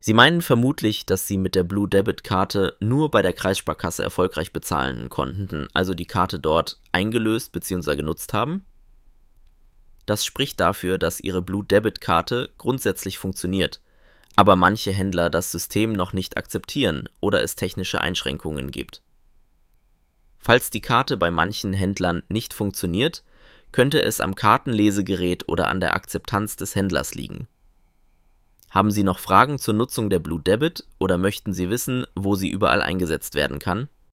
Sie meinen vermutlich, dass Sie mit der Blue Debit Karte nur bei der Kreissparkasse erfolgreich bezahlen konnten, also die Karte dort eingelöst bzw. genutzt haben? Das spricht dafür, dass Ihre Blue Debit Karte grundsätzlich funktioniert, aber manche Händler das System noch nicht akzeptieren oder es technische Einschränkungen gibt. Falls die Karte bei manchen Händlern nicht funktioniert, könnte es am Kartenlesegerät oder an der Akzeptanz des Händlers liegen. Haben Sie noch Fragen zur Nutzung der Blue Debit oder möchten Sie wissen, wo sie überall eingesetzt werden kann?